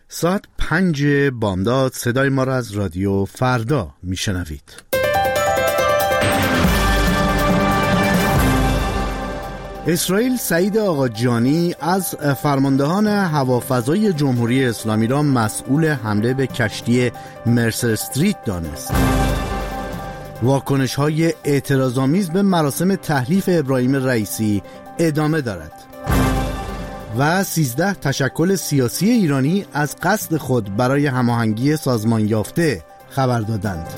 ساعت 5 بامداد صدای ما را از رادیو فردا میشنوید. اسرائیل سعید آقاجانی از فرماندهان هوافضای جمهوری اسلامی را مسئول حمله به کشتی مرسر استریت دانست. واکنش‌های اعتراض‌آمیز به مراسم تحلیف ابراهیم رئیسی ادامه دارد و 13 تشکل سیاسی ایرانی از قصد خود برای هماهنگی سازمان یافته خبر دادند.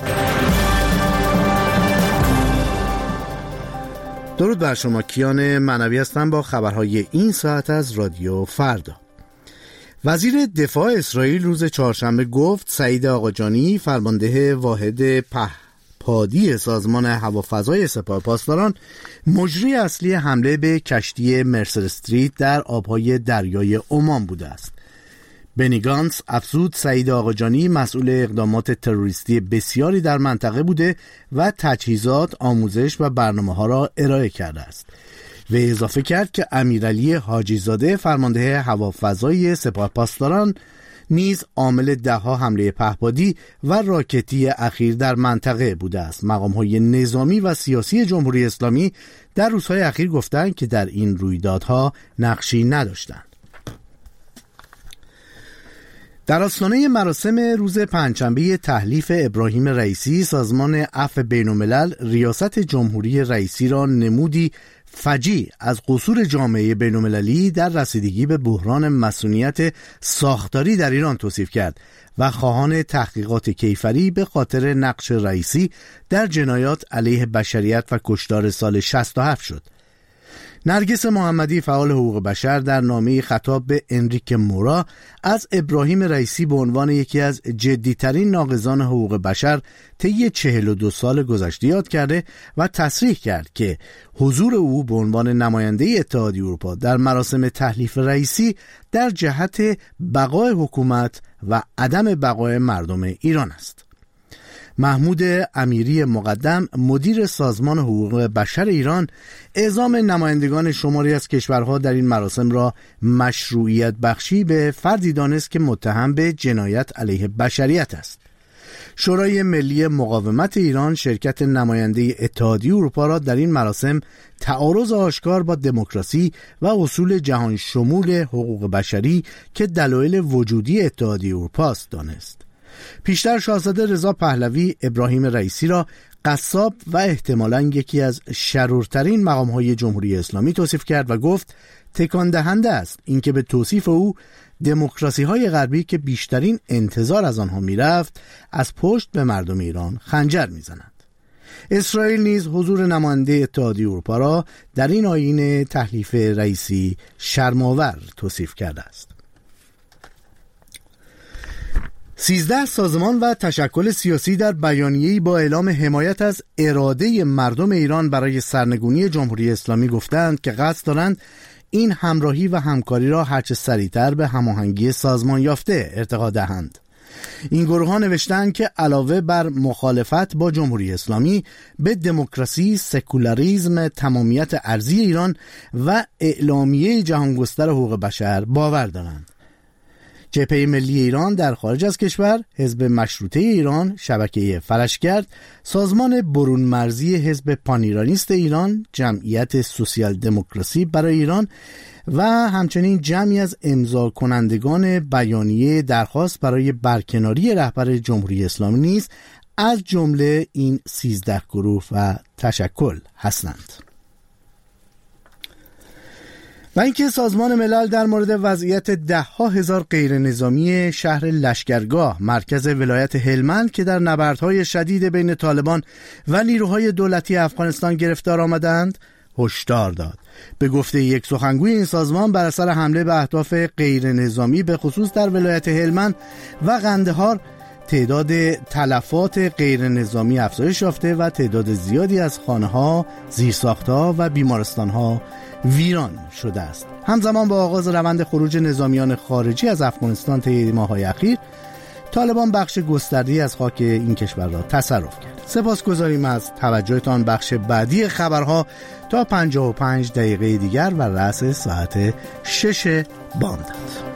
درود بر شما، کیان معنوی هستم با خبرهای این ساعت از رادیو فردا. وزیر دفاع اسرائیل روز چهارشنبه گفت سعید آقاجانی فرمانده واحد پهپادی سازمان هوافضای سپاه پاسداران مجری اصلی حمله به کشتی مرسر استریت در آبهای دریای عمان بوده است. بنی گانتس افزود سعید آقاجانی مسئول اقدامات تروریستی بسیاری در منطقه بوده و تجهیزات، آموزش و برنامه‌ها را ارائه کرده است. و اضافه کرد که امیرعلی حاجی زاده فرمانده هوافضای سپاه پاسداران نیز عامل ده‌ها حمله پهپادی و راکتی اخیر در منطقه بوده است. مقام‌های نظامی و سیاسی جمهوری اسلامی در روزهای اخیر گفتند که در این رویدادها نقشی نداشتند. در آستانه مراسم روز پنجشنبه تحلیف ابراهیم رئیسی، سازمان عفو بین‌الملل ریاست جمهوری رئیسی را نمودی فجیع از قصور جامعه بین‌المللی در رسیدگی به بحران مصونیت ساختاری در ایران توصیف کرد و خواهان تحقیقات کیفری به خاطر نقش رئیسی در جنایات علیه بشریت و کشتار سال 67 شد. نرگس محمدی فعال حقوق بشر در نامه‌ای خطاب به انریک مورا از ابراهیم رئیسی به عنوان یکی از جدیترین ناقضان حقوق بشر طی 42 سال گذشته یاد کرده و تصریح کرد که حضور او به عنوان نماینده اتحادیه اروپا در مراسم تحلیف رئیسی در جهت بقای حکومت و عدم بقای مردم ایران است. محمود امیری مقدم مدیر سازمان حقوق بشر ایران اعزام نمایندگان شماری از کشورها در این مراسم را مشروعیت بخشی به فردی دانست که متهم به جنایت علیه بشریت است. شورای ملی مقاومت ایران شرکت نماینده اتحادیه اروپا را در این مراسم تعارض آشکار با دموکراسی و اصول جهان شمول حقوق بشری که دلایل وجودی اتحادیه اروپا است دانست. پیشتر شاهزاده رضا پهلوی ابراهیم رئیسی را قصاب و احتمالاً یکی از شرورترین مقام‌های جمهوری اسلامی توصیف کرد و گفت تکان دهنده است اینکه به توصیف او دموکراسی‌های غربی که بیشترین انتظار از آنها می‌رفت از پشت به مردم ایران خنجر می‌زنند. اسرائیل نیز حضور نماینده اتحادیه اروپا را در این آیین تحلیف رئیسی شرم‌آور توصیف کرده است. 13 سازمان و تشکل سیاسی در بیانیه‌ای با اعلام حمایت از اراده مردم ایران برای سرنگونی جمهوری اسلامی گفتند که قصد دارند این همراهی و همکاری را هرچه سریعتر به هماهنگی سازمان یافته ارتقا دهند. این گروه‌ها نوشتند که علاوه بر مخالفت با جمهوری اسلامی به دموکراسی، سکولاریسم، تمامیت ارضی ایران و اعلامیه جهانگستر حقوق بشر باور دارند. جبهه ملی ایران در خارج از کشور، حزب مشروطه ایران، شبکه فلشگرد، سازمان برون مرزی حزب پانیرانیست ایران، جمعیت سوسیال دموکراسی برای ایران و همچنین جمعی از امضا کنندگان بیانیه درخواست برای برکناری رهبر جمهوری اسلامی نیز از جمله این 13 گروه و تشکل هستند. و اینکه سازمان ملل در مورد وضعیت 10,000 غیر نظامی شهر لشکرگاه مرکز ولایت هلمند که در نبردهای شدید بین طالبان و نیروهای دولتی افغانستان گرفتار آمدند هشدار داد. به گفته یک سخنگوی این سازمان بر اثر حمله به اهداف غیر نظامی به خصوص در ولایت هلمند و قندهار تعداد تلفات غیر نظامی افزایش یافته و تعداد زیادی از خانه‌ها، زیرساخت‌ها و بیمارستان‌ها ویران شده است. همزمان با آغاز روند خروج نظامیان خارجی از افغانستان طی ماه‌های اخیر، طالبان بخش گسترده‌ای از خاک این کشور را تصرف کرد. سپاسگزاریم از توجهتان. بخش بعدی خبرها تا 55 دقیقه دیگر و رأس ساعت 6 بامداد.